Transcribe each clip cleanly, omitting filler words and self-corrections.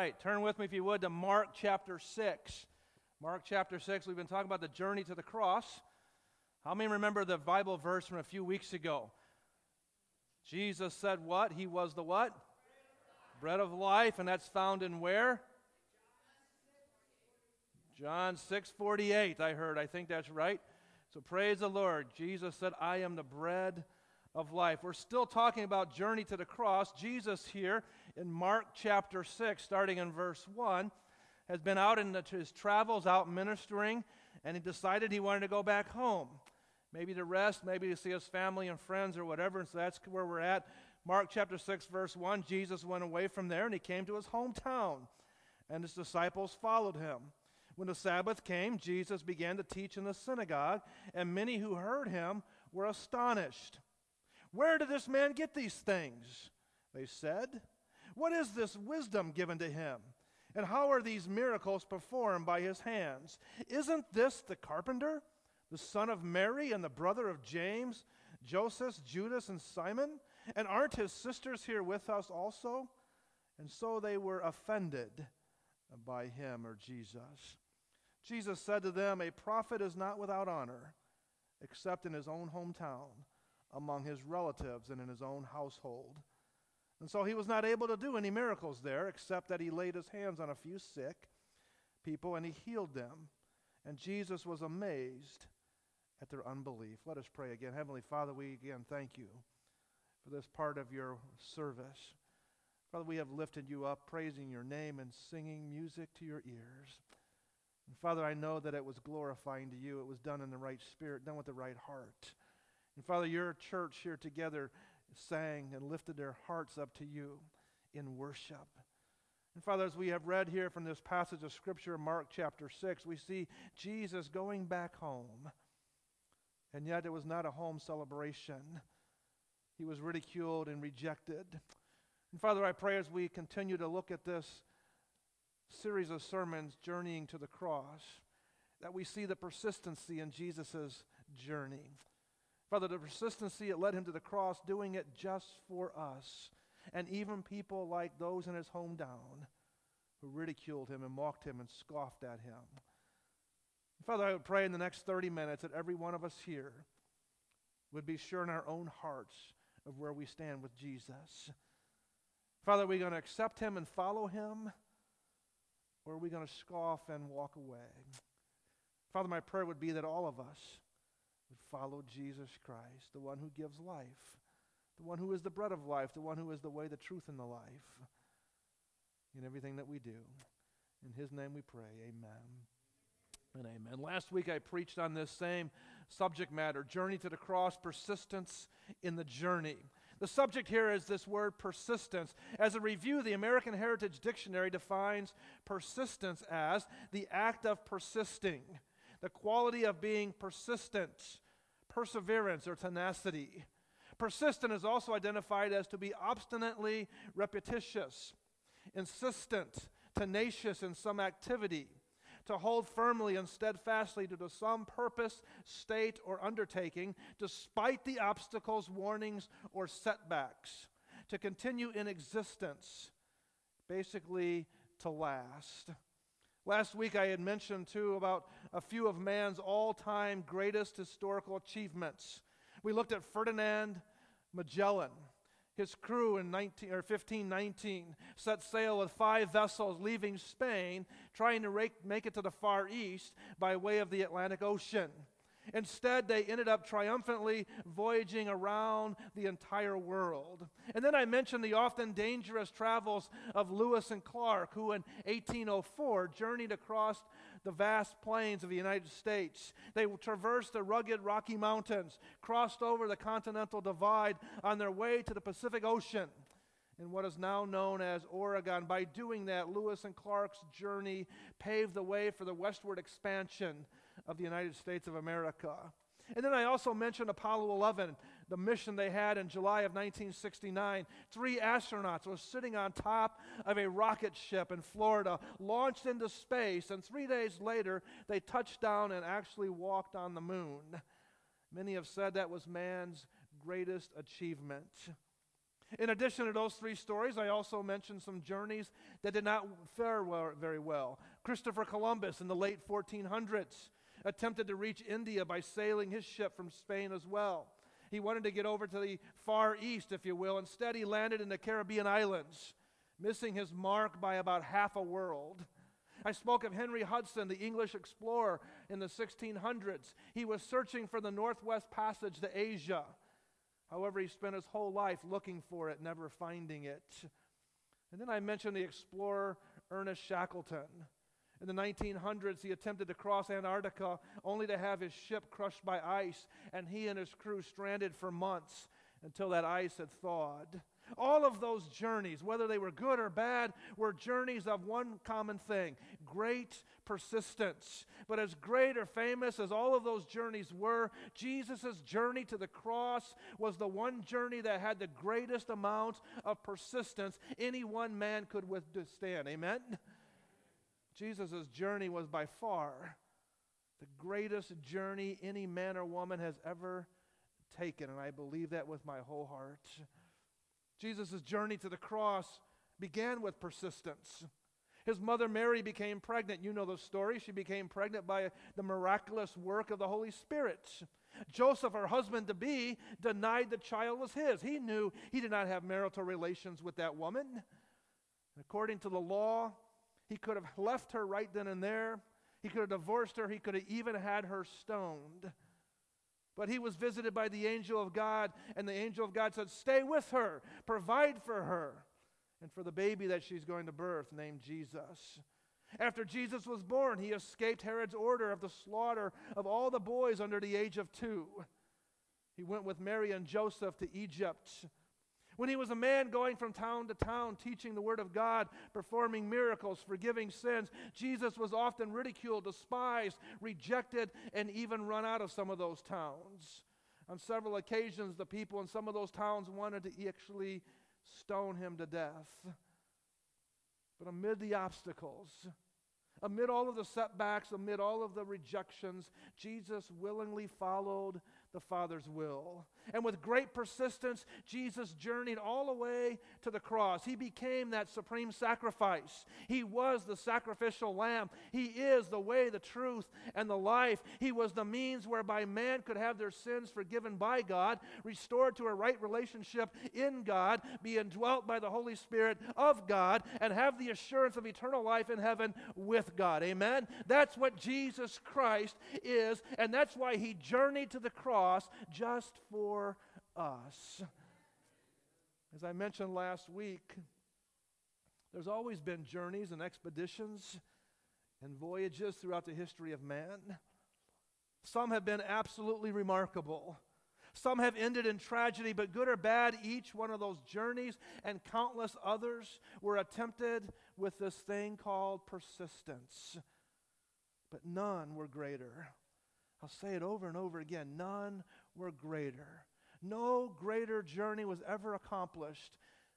right, turn with me, if you would, to Mark chapter 6. Mark chapter 6, we've been talking about the journey to the cross. How many remember the Bible verse from a few weeks ago? Jesus said what? He was the what? Bread of life, and that's found in where? John 6:48, I heard. I think that's right. So praise the Lord. Jesus said, I am the bread of life. We're still talking about journey to the cross. Jesus here in Mark chapter 6, starting in verse 1, has been out in his travels, out ministering, and he decided he wanted to go back home. Maybe to rest, maybe to see his family and friends or whatever, and so that's where we're at. Mark chapter 6, verse 1, Jesus went away from there, and he came to his hometown, and his disciples followed him. When the Sabbath came, Jesus began to teach in the synagogue, and many who heard him were astonished. Where did this man get these things? They said. What is this wisdom given to him? And how are these miracles performed by his hands? Isn't this the carpenter, the son of Mary and the brother of James, Joseph, Judas, and Simon? And aren't his sisters here with us also? And so they were offended by him, or Jesus. Jesus said to them, a prophet is not without honor, except in his own hometown, among his relatives, and in his own household. And so he was not able to do any miracles there, except that he laid his hands on a few sick people, and he healed them. And Jesus was amazed at their unbelief. Let us pray again. Heavenly Father, we again thank you for this part of your service. Father, we have lifted you up, praising your name and singing music to your ears. And Father, I know that it was glorifying to you. It was done in the right spirit, done with the right heart. And Father, your church here together sang and lifted their hearts up to you in worship. And Father, as we have read here from this passage of Scripture, Mark chapter 6, we see Jesus going back home. And yet it was not a home celebration. He was ridiculed and rejected. And Father, I pray as we continue to look at this series of sermons, Journeying to the Cross, that we see the persistency in Jesus' journey. Father, the persistency that led him to the cross, doing it just for us, and even people like those in his hometown who ridiculed him and mocked him and scoffed at him. Father, I would pray in the next 30 minutes that every one of us here would be sure in our own hearts of where we stand with Jesus. Father, are we going to accept him and follow him, or are we going to scoff and walk away? Father, my prayer would be that all of us would follow Jesus Christ, the one who gives life, the one who is the bread of life, the one who is the way, the truth, and the life, in everything that we do. In his name we pray, amen and amen. Last week I preached on this same subject matter, journey to the cross, persistence in the journey. The subject here is this word persistence. As a review, the American Heritage Dictionary defines persistence as the act of persisting, the quality of being persistent, perseverance, or tenacity. Persistent is also identified as to be obstinately repetitious, insistent, tenacious in some activity, to hold firmly and steadfastly to some purpose, state, or undertaking, despite the obstacles, warnings, or setbacks, to continue in existence, basically to last. Last week I had mentioned, too, about a few of man's all-time greatest historical achievements. We looked at Ferdinand Magellan. His crew in 1519 set sail with 5 vessels leaving Spain, trying to make it to the Far East by way of the Atlantic Ocean. Instead, they ended up triumphantly voyaging around the entire world. And then I mentioned the often dangerous travels of Lewis and Clark, who in 1804 journeyed across the vast plains of the United States. They traversed the rugged Rocky Mountains, crossed over the Continental Divide on their way to the Pacific Ocean in what is now known as Oregon. By doing that, Lewis and Clark's journey paved the way for the westward expansion of the United States of America. And then I also mentioned Apollo 11, the mission they had in July of 1969. 3 astronauts were sitting on top of a rocket ship in Florida, launched into space, and 3 days later, they touched down and actually walked on the moon. Many have said that was man's greatest achievement. In addition to those three stories, I also mentioned some journeys that did not fare very well. Christopher Columbus in the late 1400s attempted to reach India by sailing his ship from Spain as well. He wanted to get over to the Far East, if you will. Instead, he landed in the Caribbean islands, missing his mark by about half a world. I spoke of Henry Hudson, the English explorer in the 1600s. He was searching for the Northwest Passage to Asia. However, he spent his whole life looking for it, never finding it. And then I mentioned the explorer Ernest Shackleton. In the 1900s, he attempted to cross Antarctica only to have his ship crushed by ice, and he and his crew stranded for months until that ice had thawed. All of those journeys, whether they were good or bad, were journeys of one common thing: great persistence. But as great or famous as all of those journeys were, Jesus' journey to the cross was the one journey that had the greatest amount of persistence any one man could withstand. Amen? Jesus' journey was by far the greatest journey any man or woman has ever taken, and I believe that with my whole heart. Jesus' journey to the cross began with persistence. His mother Mary became pregnant. You know the story. She became pregnant by the miraculous work of the Holy Spirit. Joseph, her husband-to-be, denied the child was his. He knew he did not have marital relations with that woman. According to the law, he could have left her right then and there. He could have divorced her. He could have even had her stoned. But he was visited by the angel of God, and the angel of God said, "Stay with her, provide for her, and for the baby that she's going to birth, named Jesus." After Jesus was born, he escaped Herod's order of the slaughter of all the boys under the age of 2. He went with Mary and Joseph to Egypt. When he was a man going from town to town, teaching the word of God, performing miracles, forgiving sins, Jesus was often ridiculed, despised, rejected, and even run out of some of those towns. On several occasions, the people in some of those towns wanted to actually stone him to death. But amid the obstacles, amid all of the setbacks, amid all of the rejections, Jesus willingly followed the Father's will. And with great persistence, Jesus journeyed all the way to the cross. He became that supreme sacrifice. He was the sacrificial lamb. He is the way, the truth, and the life. He was the means whereby man could have their sins forgiven by God, restored to a right relationship in God, be indwelt by the Holy Spirit of God, and have the assurance of eternal life in heaven with God. Amen? That's what Jesus Christ is, and that's why he journeyed to the cross just for us. As I mentioned last week, there's always been journeys and expeditions and voyages throughout the history of man. Some have been absolutely remarkable. Some have ended in tragedy, but good or bad, each one of those journeys and countless others were attempted with this thing called persistence. But none were greater. I'll say it over and over again. None were greater. No greater journey was ever accomplished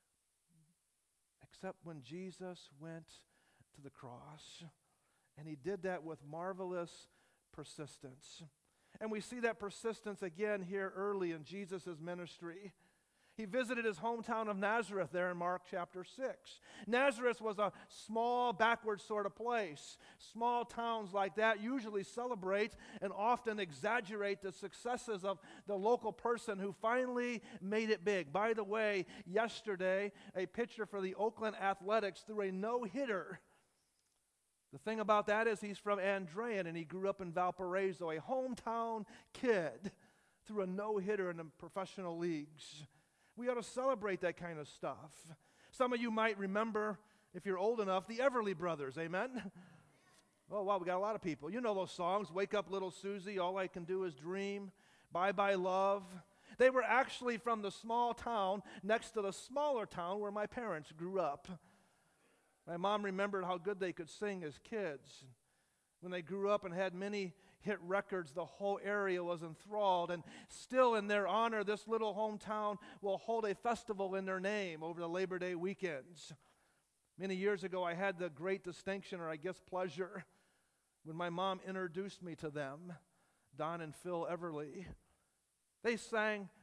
except when Jesus went to the cross. And he did that with marvelous persistence. And we see that persistence again here early in Jesus' ministry. He visited his hometown of Nazareth there in Mark chapter 6. Nazareth was a small, backward sort of place. Small towns like that usually celebrate and often exaggerate the successes of the local person who finally made it big. By the way, yesterday, a pitcher for the Oakland Athletics threw a no-hitter. The thing about that is he's from Andrean, and he grew up in Valparaiso, a hometown kid, threw a no-hitter in the professional leagues. We ought to celebrate that kind of stuff. Some of you might remember, if you're old enough, the Everly Brothers, amen? Oh, wow, we got a lot of people. You know those songs, Wake Up Little Susie, All I Can Do Is Dream, Bye Bye Love. They were actually from the small town next to the smaller town where my parents grew up. My mom remembered how good they could sing as kids. When they grew up and had many hit records, the whole area was enthralled. And still in their honor, this little hometown will hold a festival in their name over the Labor Day weekends. Many years ago, I had the great distinction, or I guess pleasure, when my mom introduced me to them, Don and Phil Everly. They sang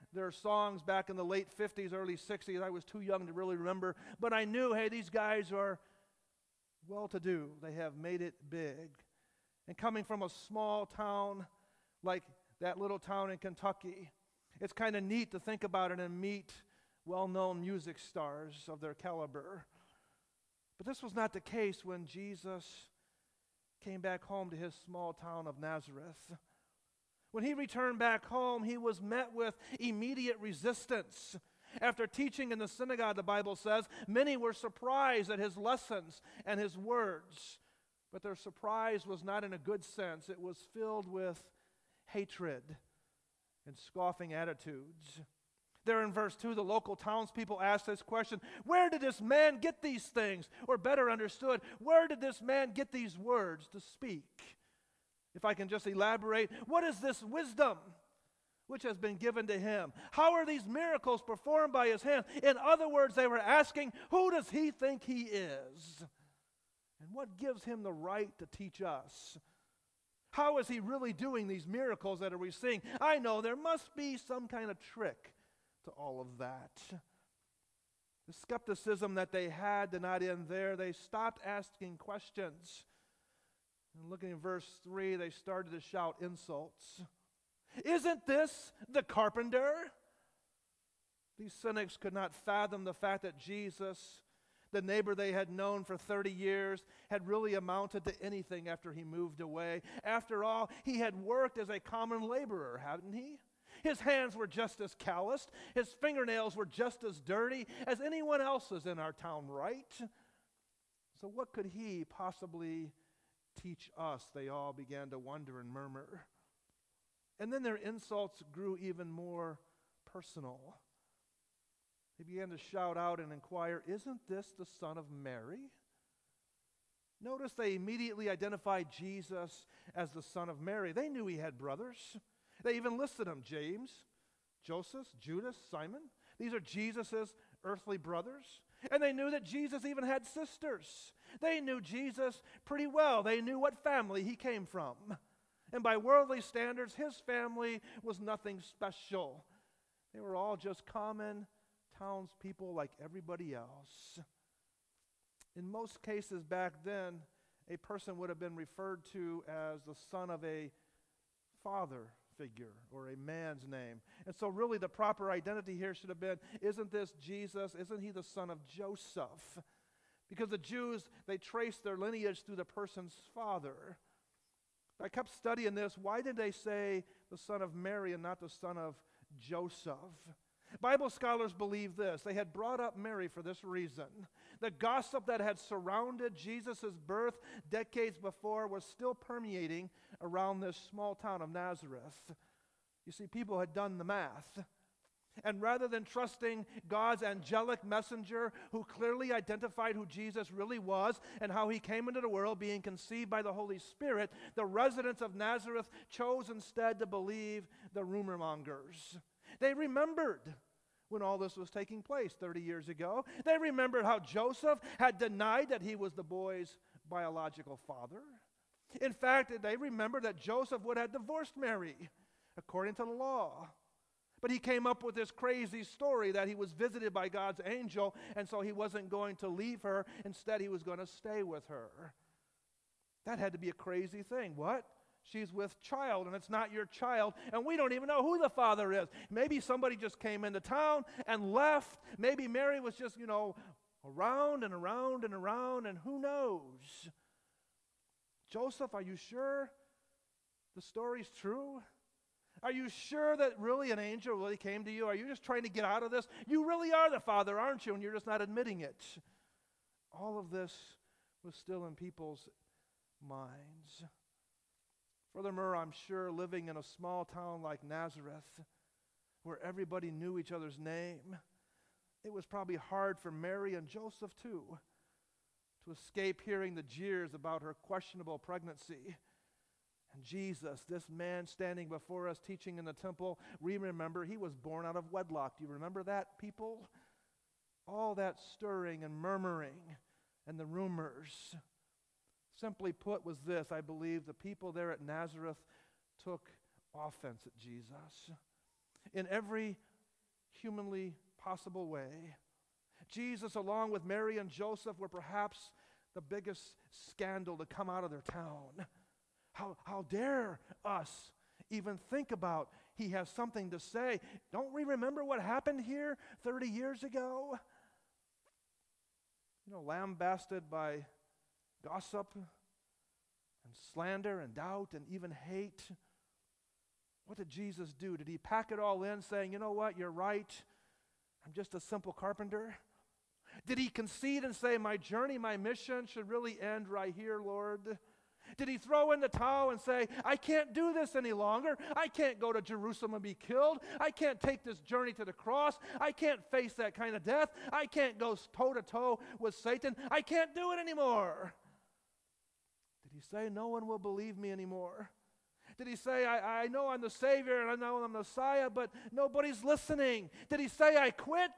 their songs back in the late 50s, early 60s. I was too young to really remember. But I knew, hey, these guys are well-to-do. They have made it big. And coming from a small town like that little town in Kentucky, it's kind of neat to think about it and meet well-known music stars of their caliber. But this was not the case when Jesus came back home to his small town of Nazareth. When he returned back home, he was met with immediate resistance. After teaching in the synagogue, the Bible says, many were surprised at his lessons and his words. But their surprise was not in a good sense. It was filled with hatred and scoffing attitudes. There in verse 2, the local townspeople asked this question, where did this man get these things? Or better understood, where did this man get these words to speak? If I can just elaborate, what is this wisdom which has been given to him? How are these miracles performed by his hands? In other words, they were asking, who does he think he is? And what gives him the right to teach us? How is he really doing these miracles that we seeing? I know there must be some kind of trick to all of that. The skepticism that they had did not end there. They stopped asking questions. And looking at verse 3, they started to shout insults. Isn't this the carpenter? These cynics could not fathom the fact that Jesus, the neighbor they had known for 30 years, had really amounted to anything after he moved away. After all, he had worked as a common laborer, hadn't he? His hands were just as calloused. His fingernails were just as dirty as anyone else's in our town, right? So what could he possibly teach us? They all began to wonder and murmur. And then their insults grew even more personal. They began to shout out and inquire, isn't this the son of Mary? Notice they immediately identified Jesus as the son of Mary. They knew he had brothers. They even listed them, James, Joseph, Judas, Simon. These are Jesus' earthly brothers. And they knew that Jesus even had sisters. They knew Jesus pretty well. They knew what family he came from. And by worldly standards, his family was nothing special. They were all just common townspeople like everybody else. In most cases back then, a person would have been referred to as the son of a father figure or a man's name. And so really the proper identity here should have been, isn't this Jesus? Isn't he the son of Joseph? Because the Jews, they traced their lineage through the person's father. I kept studying this. Why did they say the son of Mary and not the son of Joseph? Bible scholars believe this. They had brought up Mary for this reason. The gossip that had surrounded Jesus' birth decades before was still permeating around this small town of Nazareth. You see, people had done the math. And rather than trusting God's angelic messenger who clearly identified who Jesus really was and how he came into the world being conceived by the Holy Spirit, the residents of Nazareth chose instead to believe the rumor mongers. They remembered when all this was taking place 30 years ago. They remembered how Joseph had denied that he was the boy's biological father. In fact, they remembered that Joseph would have divorced Mary according to the law. But he came up with this crazy story that he was visited by God's angel, and so he wasn't going to leave her. Instead, he was going to stay with her. That had to be a crazy thing. What? She's with child, and it's not your child, and we don't even know who the father is. Maybe somebody just came into town and left. Maybe Mary was just, around and around and around, and who knows? Joseph, are you sure the story's true? Are you sure that really an angel really came to you? Are you just trying to get out of this? You really are the father, aren't you? And you're just not admitting it. All of this was still in people's minds. Furthermore, I'm sure living in a small town like Nazareth, where everybody knew each other's name, it was probably hard for Mary and Joseph too to escape hearing the jeers about her questionable pregnancy. And Jesus, this man standing before us teaching in the temple, we remember he was born out of wedlock. Do you remember that, people? All that stirring and murmuring and the rumors. Simply put was this, I believe, the people there at Nazareth took offense at Jesus. In every humanly possible way. Jesus, along with Mary and Joseph, were perhaps the biggest scandal to come out of their town. How dare us even think about he has something to say? Don't we remember what happened here 30 years ago? Lambasted by gossip and slander and doubt and even hate. What did Jesus do? Did he pack it all in saying, you know what, you're right, I'm just a simple carpenter? Did he concede and say, my journey, my mission should really end right here, Lord? Did he throw in the towel and say, I can't do this any longer. I can't go to Jerusalem and be killed. I can't take this journey to the cross. I can't face that kind of death. I can't go toe-to-toe with Satan. I can't do it anymore. Did he say, no one will believe me anymore? Did he say, I know I'm the Savior and I know I'm the Messiah, but nobody's listening? Did he say, I quit?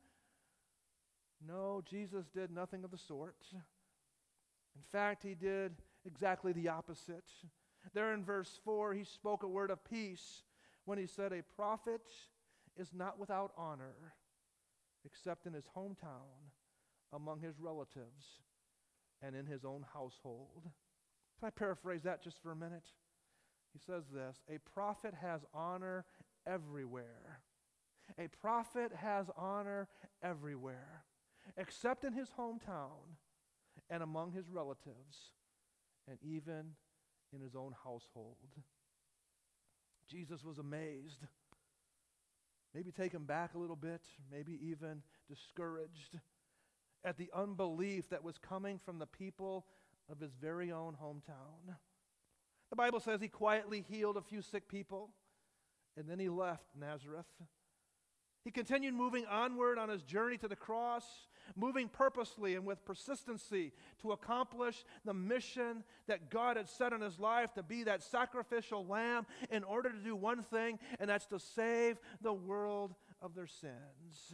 No, Jesus did nothing of the sort. In fact, he did exactly the opposite. There in verse 4, he spoke a word of peace when he said, a prophet is not without honor except in his hometown, among his relatives, and in his own household. Can I paraphrase that just for a minute? He says this, a prophet has honor everywhere. A prophet has honor everywhere, except in his hometown and among his relatives, and even in his own household. Jesus was amazed, maybe taken back a little bit, maybe even discouraged at the unbelief that was coming from the people of his very own hometown. The Bible says he quietly healed a few sick people, and then he left Nazareth. He continued moving onward on his journey to the cross, moving purposely and with persistency to accomplish the mission that God had set in his life, to be that sacrificial lamb in order to do one thing, and that's to save the world of their sins.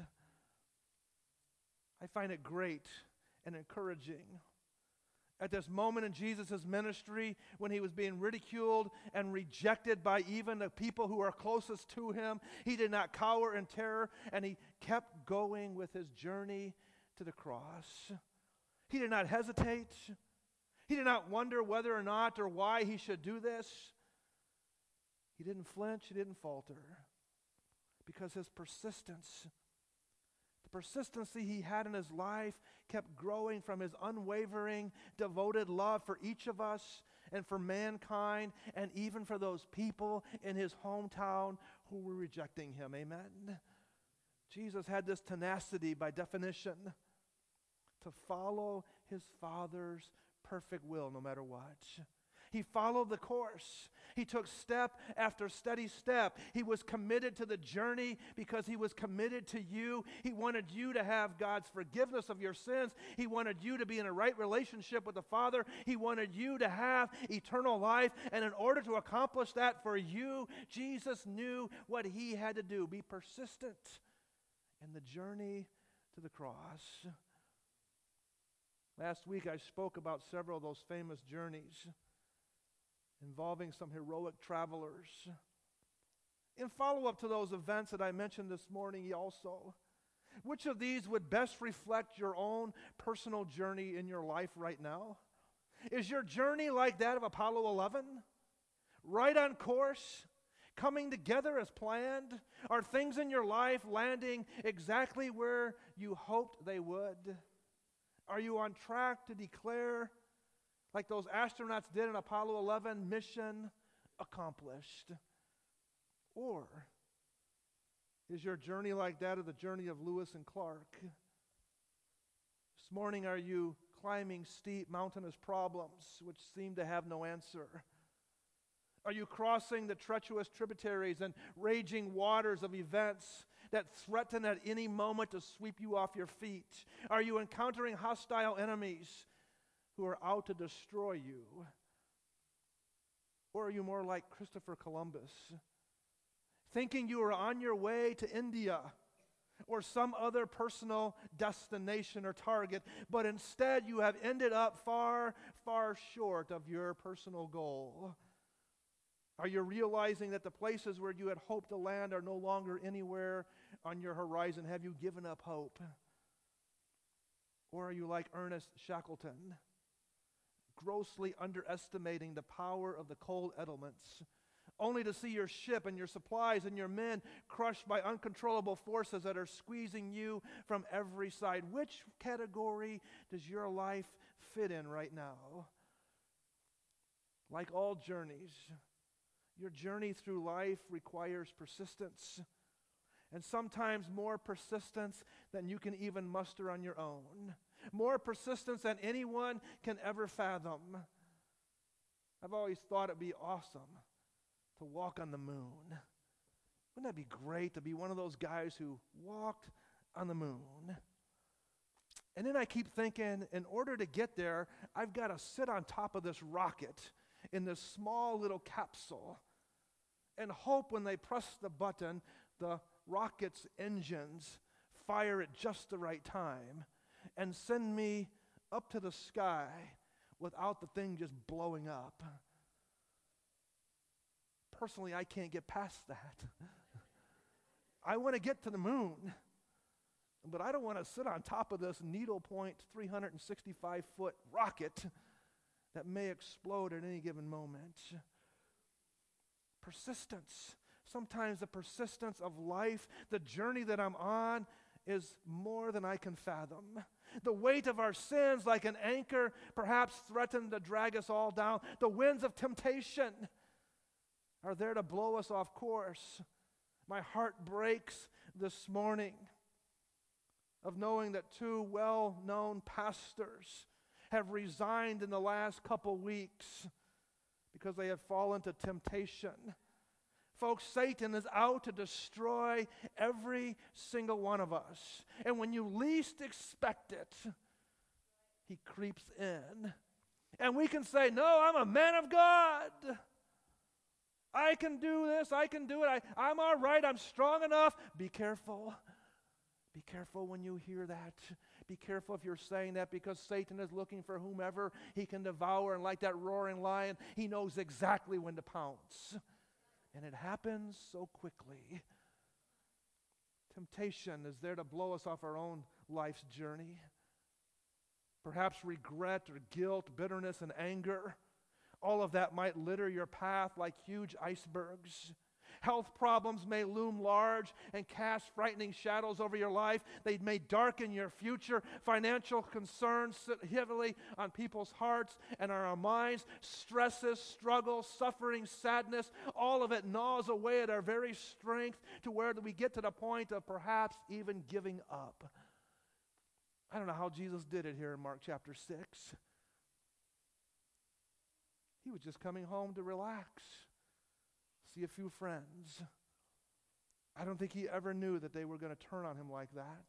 I find it great and encouraging at this moment in Jesus' ministry when he was being ridiculed and rejected by even the people who are closest to him. He did not cower in terror, and he kept going with his journey to the cross. He did not hesitate. He did not wonder whether or not or why he should do this. He didn't flinch, he didn't falter, because his persistence, the persistency he had in his life, kept growing from his unwavering, devoted love for each of us and for mankind, and even for those people in his hometown who were rejecting him. Amen? Jesus had this tenacity, by definition, to follow his Father's perfect will no matter what. He followed the course. He took step after steady step. He was committed to the journey because he was committed to you. He wanted you to have God's forgiveness of your sins. He wanted you to be in a right relationship with the Father. He wanted you to have eternal life. And in order to accomplish that for you, Jesus knew what he had to do. Be persistent in the journey to the cross. Last week I spoke about several of those famous journeys involving some heroic travelers. In follow-up to those events that I mentioned this morning also, which of these would best reflect your own personal journey in your life right now? Is your journey like that of Apollo 11? Right on course? Coming together as planned? Are things in your life landing exactly where you hoped they would? Are you on track to declare, like those astronauts did in Apollo 11, mission accomplished? Or is your journey like that of the journey of Lewis and Clark? This morning, are you climbing steep mountainous problems which seem to have no answer? Are you crossing the treacherous tributaries and raging waters of events that threaten at any moment to sweep you off your feet? Are you encountering hostile enemies who are out to destroy you? Or are you more like Christopher Columbus, thinking you are on your way to India or some other personal destination or target, but instead you have ended up far, far short of your personal goal? Are you realizing that the places where you had hoped to land are no longer anywhere on your horizon? Have you given up hope? Or are you like Ernest Shackleton, grossly underestimating the power of the cold elements, only to see your ship and your supplies and your men crushed by uncontrollable forces that are squeezing you from every side? Which category does your life fit in right now? Like all journeys, your journey through life requires persistence, and sometimes more persistence than you can even muster on your own. More persistence than anyone can ever fathom. I've always thought it'd be awesome to walk on the moon. Wouldn't that be great to be one of those guys who walked on the moon? And then I keep thinking, in order to get there, I've got to sit on top of this rocket in this small little capsule and hope when they press the button, the rocket's engines fire at just the right time and send me up to the sky without the thing just blowing up. Personally, I can't get past that. I want to get to the moon, but I don't want to sit on top of this needlepoint 365-foot rocket that may explode at any given moment. Persistence. Sometimes the persistence of life, the journey that I'm on, is more than I can fathom. The weight of our sins, like an anchor, perhaps threaten to drag us all down. The winds of temptation are there to blow us off course. My heart breaks this morning of knowing that two well-known pastors have resigned in the last couple weeks because they have fallen to temptation. Folks, Satan is out to destroy every single one of us. And when you least expect it, he creeps in. And we can say, no, I'm a man of God. I can do this. I can do it. I'm all right. I'm strong enough. Be careful. Be careful when you hear that. Be careful if you're saying that, because Satan is looking for whomever he can devour. And like that roaring lion, he knows exactly when to pounce. And it happens so quickly. Temptation is there to blow us off our own life's journey. Perhaps regret or guilt, bitterness and anger. All of that might litter your path like huge icebergs. Health problems may loom large and cast frightening shadows over your life. They may darken your future. Financial concerns sit heavily on people's hearts and on our minds. Stresses, struggles, suffering, sadness, all of it gnaws away at our very strength to where we get to the point of perhaps even giving up. I don't know how Jesus did it here in Mark chapter 6. He was just coming home to relax, see a few friends. I don't think he ever knew that they were going to turn on him like that.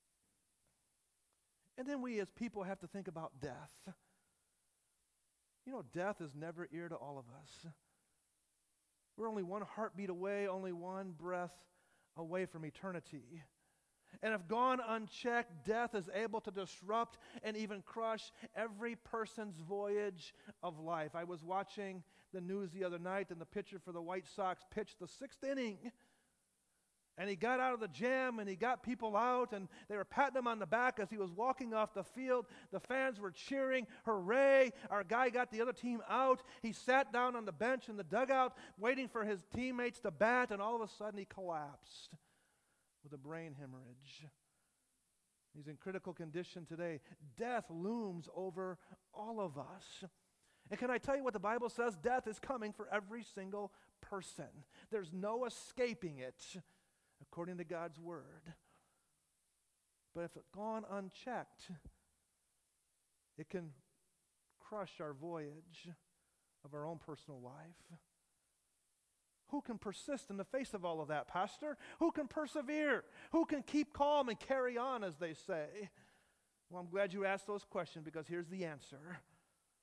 And then we as people have to think about death. You know, death is never near to all of us. We're only one heartbeat away, only one breath away from eternity. And if gone unchecked, death is able to disrupt and even crush every person's voyage of life. I was watching the news the other night, and the pitcher for the White Sox pitched the 6th inning. And he got out of the jam, and he got people out, and they were patting him on the back as he was walking off the field. The fans were cheering, hooray, our guy got the other team out. He sat down on the bench in the dugout, waiting for his teammates to bat, and all of a sudden he collapsed with a brain hemorrhage. He's in critical condition today. Death looms over all of us. And can I tell you what the Bible says? Death is coming for every single person. There's no escaping it, according to God's word. But if it's gone unchecked, it can crush our voyage of our own personal life. Who can persist in the face of all of that, Pastor? Who can persevere? Who can keep calm and carry on, as they say? Well, I'm glad you asked those questions, because here's the answer.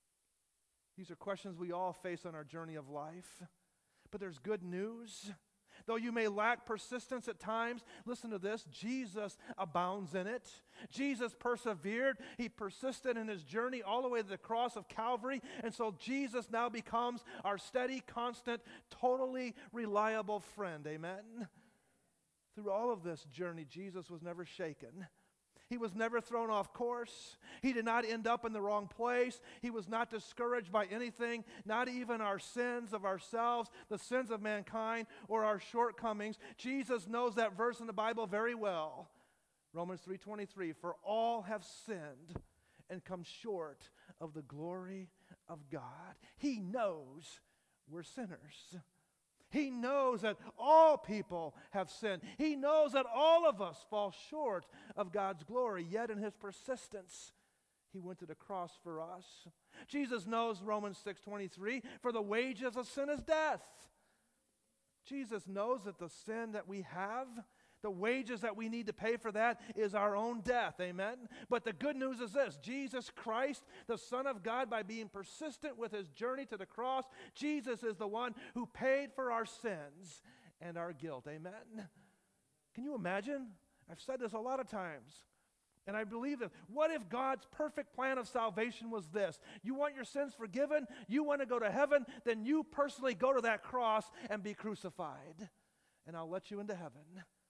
These are questions we all face on our journey of life. But there's good news. Though you may lack persistence at times, listen to this, Jesus abounds in it. Jesus persevered. He persisted in his journey all the way to the cross of Calvary. And so Jesus now becomes our steady, constant, totally reliable friend. Amen? Through all of this journey, Jesus was never shaken. He was never thrown off course. He did not end up in the wrong place. He was not discouraged by anything, not even our sins of ourselves, the sins of mankind, or our shortcomings. Jesus knows that verse in the Bible very well. Romans 3:23, for all have sinned and come short of the glory of God. He knows we're sinners. He knows that all people have sinned. He knows that all of us fall short of God's glory. Yet in his persistence, he went to the cross for us. Jesus knows Romans 6:23, for the wages of sin is death. Jesus knows that the sin that we have, the wages that we need to pay for that is our own death. Amen? But the good news is this. Jesus Christ, the Son of God, by being persistent with his journey to the cross, Jesus is the one who paid for our sins and our guilt. Amen? Can you imagine? I've said this a lot of times, and I believe it. What if God's perfect plan of salvation was this? You want your sins forgiven? You want to go to heaven? Then you personally go to that cross and be crucified, and I'll let you into heaven.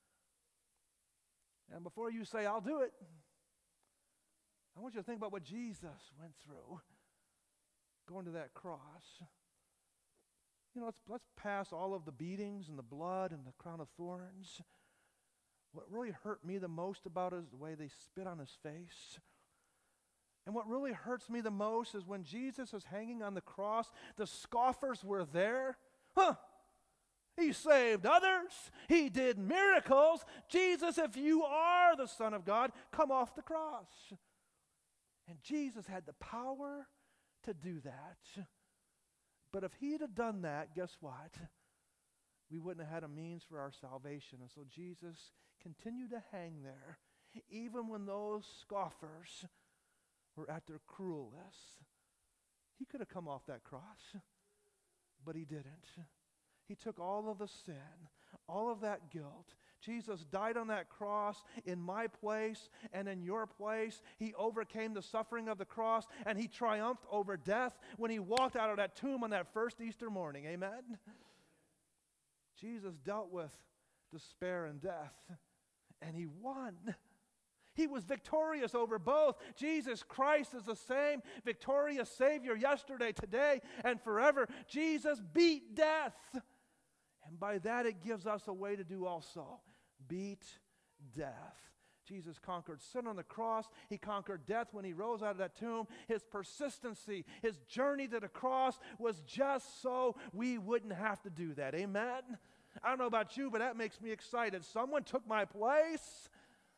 And before you say, I'll do it, I want you to think about what Jesus went through going to that cross. You know, let's pass all of the beatings and the blood and the crown of thorns. What really hurt me the most about it is the way they spit on his face. And what really hurts me the most is when Jesus is hanging on the cross, the scoffers were there. He saved others. He did miracles. Jesus, if you are the Son of God, come off the cross. And Jesus had the power to do that. But if he'd have done that, guess what? We wouldn't have had a means for our salvation. And so Jesus continued to hang there, even when those scoffers were at their cruelest. He could have come off that cross, but he didn't. He took all of the sin, all of that guilt. Jesus died on that cross in my place and in your place. He overcame the suffering of the cross, and he triumphed over death when he walked out of that tomb on that first Easter morning. Amen? Jesus dealt with despair and death, and he won. He was victorious over both. Jesus Christ is the same victorious Savior yesterday, today, and forever. Jesus beat death. And by that it gives us a way to do also. Beat death. Jesus conquered sin on the cross. He conquered death when he rose out of that tomb. His persistency, his journey to the cross was just so we wouldn't have to do that. Amen? I don't know about you, but that makes me excited. Someone took my place.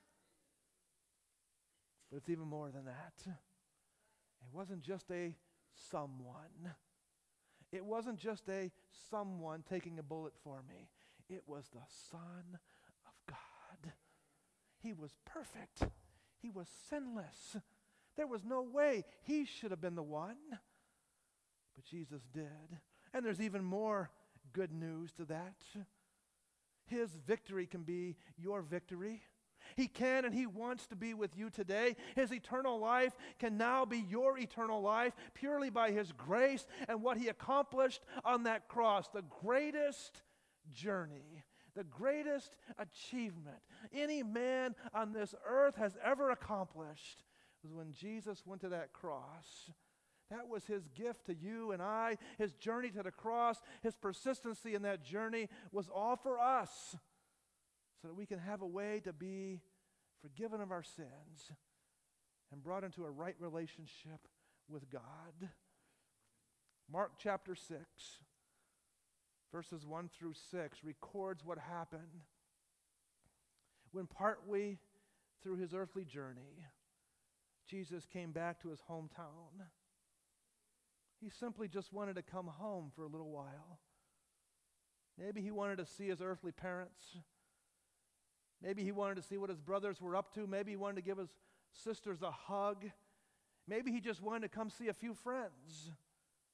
But it's even more than that. It wasn't just a someone. It wasn't just a someone taking a bullet for me. It was the Son of God. He was perfect. He was sinless. There was no way he should have been the one. But Jesus did. And there's even more good news to that. His victory can be your victory. He can and he wants to be with you today. His eternal life can now be your eternal life purely by his grace and what he accomplished on that cross. The greatest journey, the greatest achievement any man on this earth has ever accomplished was when Jesus went to that cross. That was his gift to you and I. His journey to the cross, his persistency in that journey was all for us, so that we can have a way to be forgiven of our sins and brought into a right relationship with God. Mark chapter 6, verses 1 through 6 records what happened when partway through his earthly journey, Jesus came back to his hometown. He simply just wanted to come home for a little while. Maybe he wanted to see his earthly parents. Maybe he wanted to see what his brothers were up to. Maybe he wanted to give his sisters a hug. Maybe he just wanted to come see a few friends.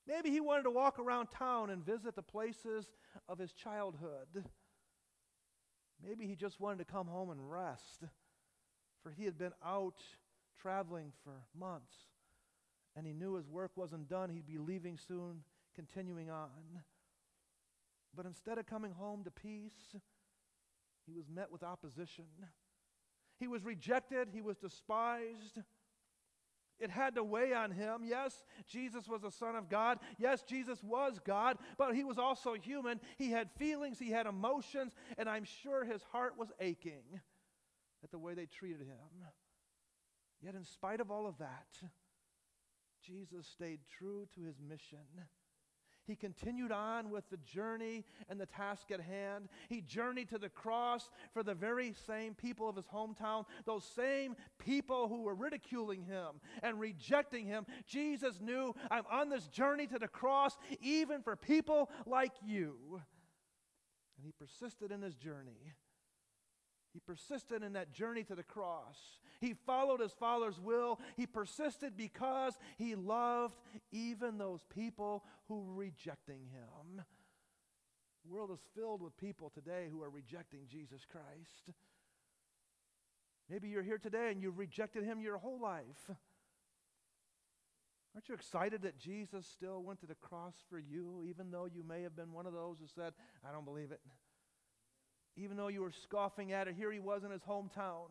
Maybe he wanted to walk around town and visit the places of his childhood. Maybe he just wanted to come home and rest, for he had been out traveling for months, and he knew his work wasn't done. He'd be leaving soon, continuing on. But instead of coming home to peace, he was met with opposition. He was rejected. He was despised. It had to weigh on him. Yes, Jesus was the Son of God. Yes, Jesus was God, but he was also human. He had feelings, he had emotions, and I'm sure his heart was aching at the way they treated him. Yet in spite of all of that, Jesus stayed true to his mission. He continued on with the journey and the task at hand. He journeyed to the cross for the very same people of his hometown, those same people who were ridiculing him and rejecting him. Jesus knew, I'm on this journey to the cross even for people like you. And he persisted in his journey. He persisted in that journey to the cross. He followed his Father's will. He persisted because he loved even those people who were rejecting him. The world is filled with people today who are rejecting Jesus Christ. Maybe you're here today and you've rejected him your whole life. Aren't you excited that Jesus still went to the cross for you, even though you may have been one of those who said, I don't believe it? Even though you were scoffing at it, here he was in his hometown.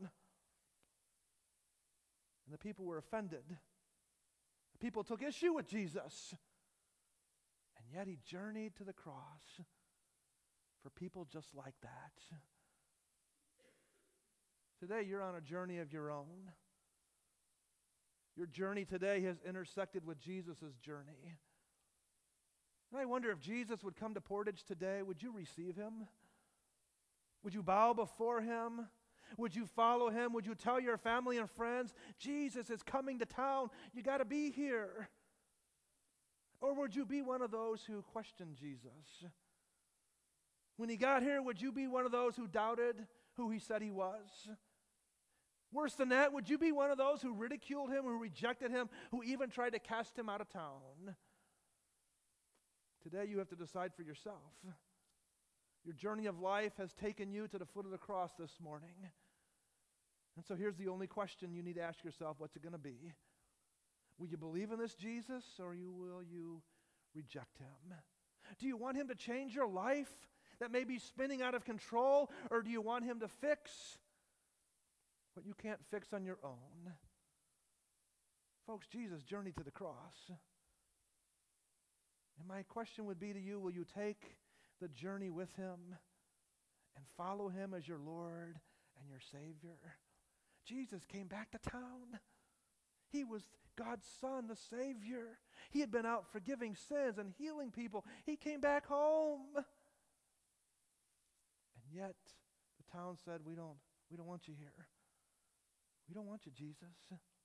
And the people were offended. The people took issue with Jesus. And yet he journeyed to the cross for people just like that. Today you're on a journey of your own. Your journey today has intersected with Jesus' journey. And I wonder if Jesus would come to Portage today, would you receive him? Would you bow before him? Would you follow him? Would you tell your family and friends, Jesus is coming to town, you got to be here? Or would you be one of those who questioned Jesus? When he got here, would you be one of those who doubted who he said he was? Worse than that, would you be one of those who ridiculed him, who rejected him, who even tried to cast him out of town? Today you have to decide for yourself. Your journey of life has taken you to the foot of the cross this morning. And so here's the only question you need to ask yourself, what's it going to be? Will you believe in this Jesus, or will you reject him? Do you want him to change your life that may be spinning out of control, or do you want him to fix what you can't fix on your own? Folks, Jesus journeyed to the cross. And my question would be to you, will you take the journey with him and follow him as your Lord and your Savior? Jesus came back to town. He was God's Son, the Savior. He had been out forgiving sins and healing people. He came back home. And yet the town said, we don't want you here. We don't want you, Jesus.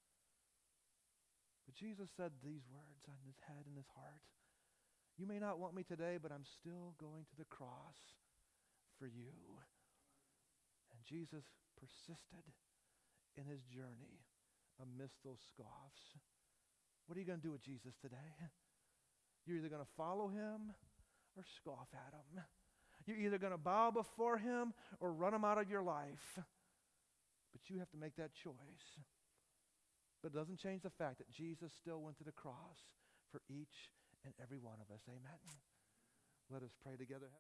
But Jesus said these words on his head and his heart. You may not want me today, but I'm still going to the cross for you. And Jesus persisted in his journey amidst those scoffs. What are you going to do with Jesus today? You're either going to follow him or scoff at him. You're either going to bow before him or run him out of your life. But you have to make that choice. But it doesn't change the fact that Jesus still went to the cross for each and every one of us. Amen. Let us pray together.